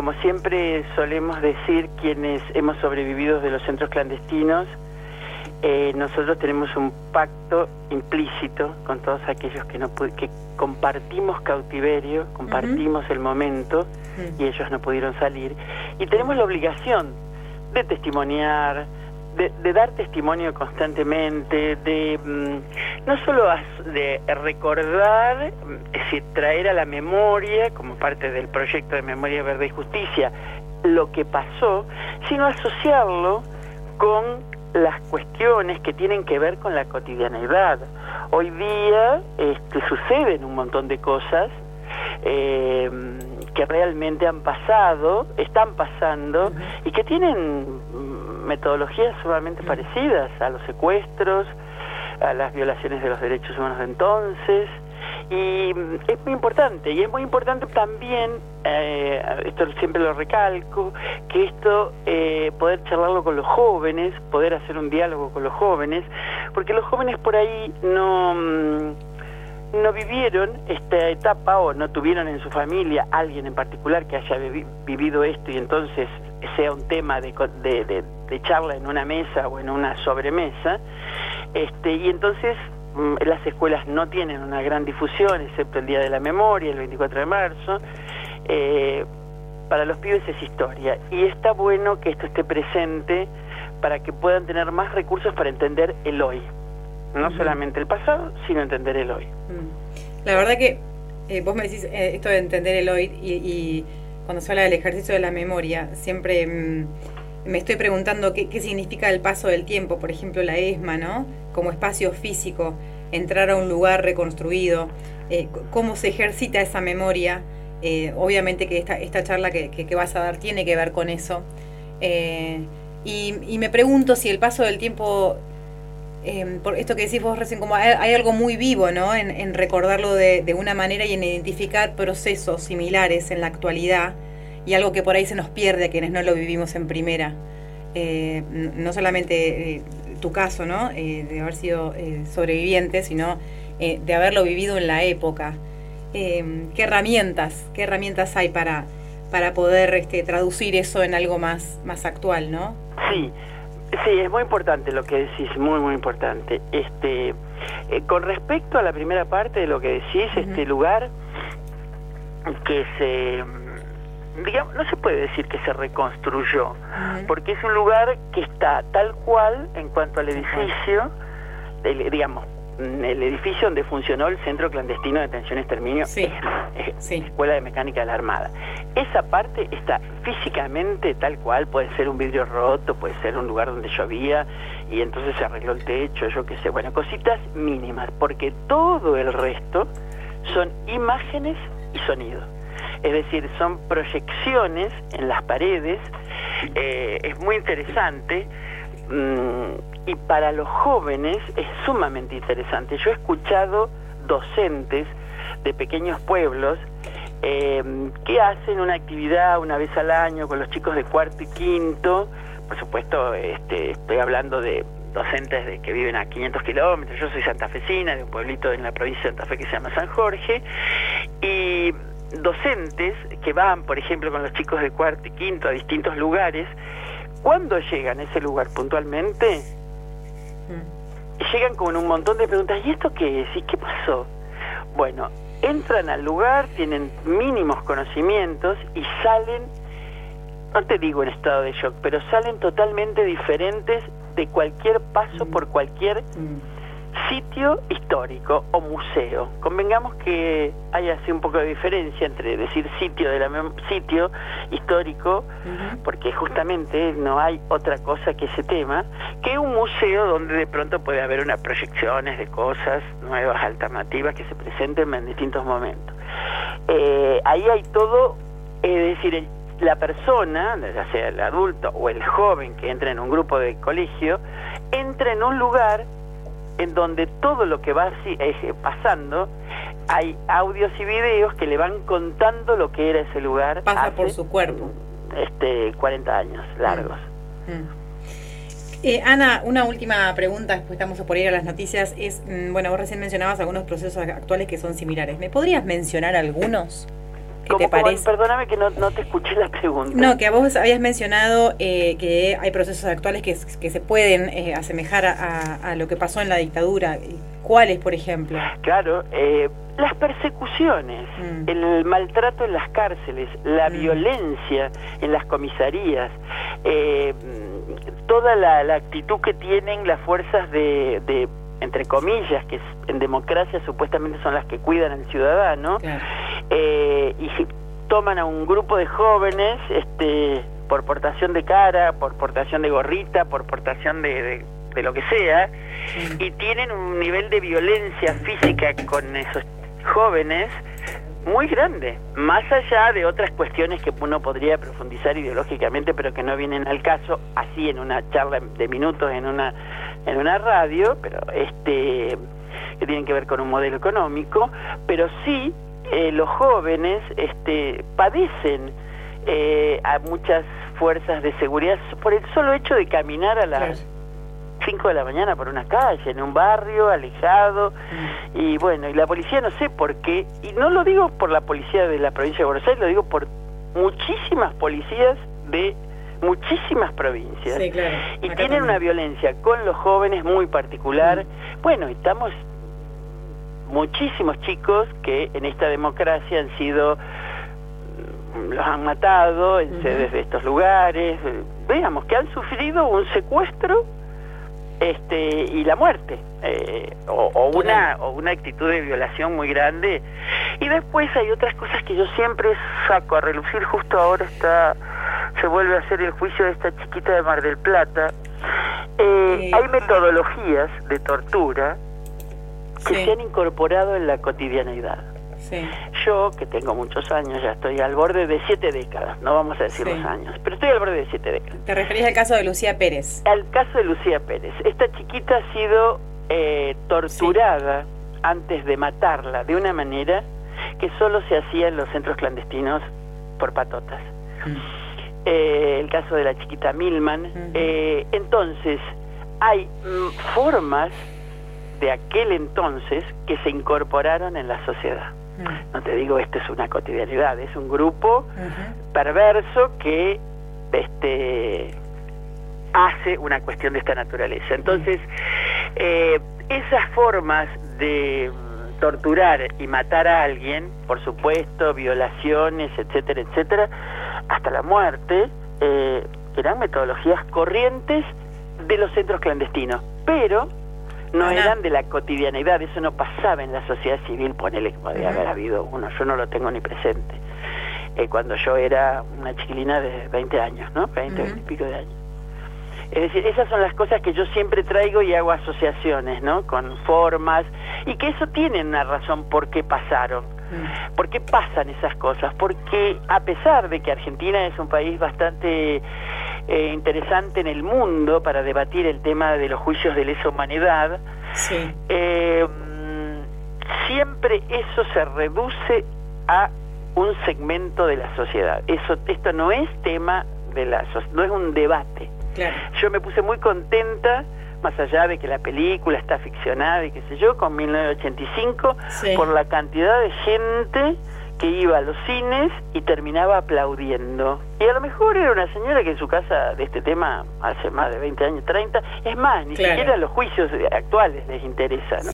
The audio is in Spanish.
como siempre solemos decir quienes hemos sobrevivido de los centros clandestinos, nosotros tenemos un pacto implícito con todos aquellos que compartimos cautiverio, compartimos el momento y ellos no pudieron salir. Y tenemos la obligación de testimoniar, de dar testimonio constantemente, de no solo de recordar, es decir, traer a la memoria, como parte del proyecto de Memoria, Verdad y Justicia, lo que pasó, sino asociarlo con las cuestiones que tienen que ver con la cotidianeidad. Hoy día suceden un montón de cosas que realmente han pasado, están pasando, y que tienen metodologías sumamente parecidas a los secuestros, a las violaciones de los derechos humanos de entonces, y es muy importante, y es muy importante también, esto siempre lo recalco, que esto, poder charlarlo con los jóvenes, poder hacer un diálogo con los jóvenes, porque los jóvenes por ahí no vivieron esta etapa o no tuvieron en su familia alguien en particular que haya vivido esto y entonces sea un tema de charla en una mesa o en una sobremesa, y entonces las escuelas no tienen una gran difusión, excepto el Día de la Memoria, el 24 de marzo. Para los pibes es historia, y está bueno que esto esté presente para que puedan tener más recursos para entender el hoy. No solamente el pasado, sino entender el hoy. La verdad que vos me decís esto de entender el hoy, y cuando se habla del ejercicio de la memoria, siempre me estoy preguntando qué significa el paso del tiempo. Por ejemplo, la ESMA, ¿no? Como espacio físico, entrar a un lugar reconstruido, cómo se ejercita esa memoria. Obviamente que esta charla que vas a dar tiene que ver con eso. Y me pregunto si el paso del tiempo... por esto que decís vos recién, como hay algo muy vivo, ¿no? En recordarlo de una manera y en identificar procesos similares en la actualidad, y algo que por ahí se nos pierde a quienes no lo vivimos en primera. No solamente tu caso, ¿no? De haber sido sobreviviente, sino de haberlo vivido en la época. ¿Qué herramientas hay para poder traducir eso en algo más actual, ¿no? Sí, es muy importante lo que decís, muy, muy importante. Con respecto a la primera parte de lo que decís, este lugar que no se puede decir que se reconstruyó, porque es un lugar que está tal cual en cuanto al edificio, el edificio donde funcionó el Centro Clandestino de Detención y Exterminio, Escuela de Mecánica de la Armada. Esa parte está físicamente tal cual, puede ser un vidrio roto, puede ser un lugar donde llovía y entonces se arregló el techo, yo qué sé, bueno, cositas mínimas, porque todo el resto son imágenes y sonidos. Es decir, son proyecciones en las paredes, es muy interesante. Y para los jóvenes es sumamente interesante. Yo he escuchado docentes de pequeños pueblos que hacen una actividad una vez al año con los chicos de cuarto y quinto. Por supuesto, estoy hablando de docentes que viven a 500 kilómetros. Yo soy santafesina, de un pueblito en la provincia de Santa Fe que se llama San Jorge, y docentes que van, por ejemplo, con los chicos de cuarto y quinto a distintos lugares. Cuando llegan a ese lugar puntualmente, llegan con un montón de preguntas. ¿Y esto qué es? ¿Y qué pasó? Bueno, entran al lugar, tienen mínimos conocimientos y salen, no te digo en estado de shock, pero salen totalmente diferentes de cualquier paso por cualquier sitio histórico o museo. Convengamos que hay así un poco de diferencia entre decir sitio histórico, porque justamente no hay otra cosa que ese tema, que un museo donde de pronto puede haber unas proyecciones de cosas nuevas, alternativas que se presenten en distintos momentos. Ahí hay todo, es decir, la persona, ya sea el adulto o el joven que entra en un grupo de colegio, entra en un lugar en donde todo lo que va pasando, hay audios y videos que le van contando lo que era ese lugar. Pasa por su cuerpo. 40 años largos. Ana, una última pregunta, después estamos por ir a las noticias, vos recién mencionabas algunos procesos actuales que son similares. ¿Me podrías mencionar algunos? ¿Qué te parece? Perdóname que no te escuché la pregunta. No, que a vos habías mencionado que hay procesos actuales que se pueden asemejar a lo que pasó en la dictadura. ¿Cuáles, por ejemplo? Claro, las persecuciones, el maltrato en las cárceles, la violencia en las comisarías, toda la actitud que tienen las fuerzas de entre comillas, que en democracia supuestamente son las que cuidan al ciudadano, claro. Y toman a un grupo de jóvenes por portación de cara, por portación de gorrita, por portación de lo que sea, y tienen un nivel de violencia física con esos jóvenes muy grande, más allá de otras cuestiones que uno podría profundizar ideológicamente, pero que no vienen al caso, así en una charla de minutos en una radio, pero que tienen que ver con un modelo económico, pero sí los jóvenes padecen a muchas fuerzas de seguridad por el solo hecho de caminar a las 5 de la mañana por una calle, en un barrio alejado, y bueno, y la policía no sé por qué, y no lo digo por la policía de la provincia de Buenos Aires, lo digo por muchísimas policías de muchísimas provincias, sí, claro. Y acá tienen también una violencia con los jóvenes muy particular. Bueno, estamos muchísimos chicos que en esta democracia han sido, los han matado en sedes de estos lugares, veamos, que han sufrido un secuestro y la muerte, o una actitud de violación muy grande. Y después hay otras cosas que yo siempre saco a relucir. Justo ahora se vuelve a hacer el juicio de esta chiquita de Mar del Plata. Hay metodologías de tortura que se han incorporado en la cotidianeidad. Sí. Yo, que tengo muchos años, ya estoy al borde de 7 décadas, no vamos a decir los años, pero estoy al borde de 7 décadas. ¿Te referís al caso de Lucía Pérez? Al caso de Lucía Pérez. Esta chiquita ha sido torturada antes de matarla de una manera que solo se hacía en los centros clandestinos por patotas. El caso de la chiquita Milman. Entonces, hay formas de aquel entonces que se incorporaron en la sociedad. No te digo esto es una cotidianidad, es un grupo perverso que hace una cuestión de esta naturaleza. Entonces, esas formas de torturar y matar a alguien, por supuesto, violaciones, etcétera, etcétera, hasta la muerte, eran metodologías corrientes de los centros clandestinos, pero no eran de la cotidianidad. Eso no pasaba en la sociedad civil. Ponele que podría haber habido uno, yo no lo tengo ni presente, cuando yo era una chiquilina de 20 años, ¿no? 20 y pico de años. Es decir, esas son las cosas que yo siempre traigo y hago asociaciones, ¿no? Con formas, y que eso tiene una razón por qué pasaron. ¿Por qué pasan esas cosas? Porque a pesar de que Argentina es un país bastante interesante en el mundo para debatir el tema de los juicios de lesa humanidad, siempre eso se reduce a un segmento de la sociedad. Esto no es tema de no es un debate. Claro. Yo me puse muy contenta, más allá de que la película está ficcionada y qué sé yo, con 1985, por la cantidad de gente que iba a los cines y terminaba aplaudiendo. Y a lo mejor era una señora que en su casa de este tema hace más de 20 años, 30, es más, ni siquiera los juicios actuales les interesa, ¿no?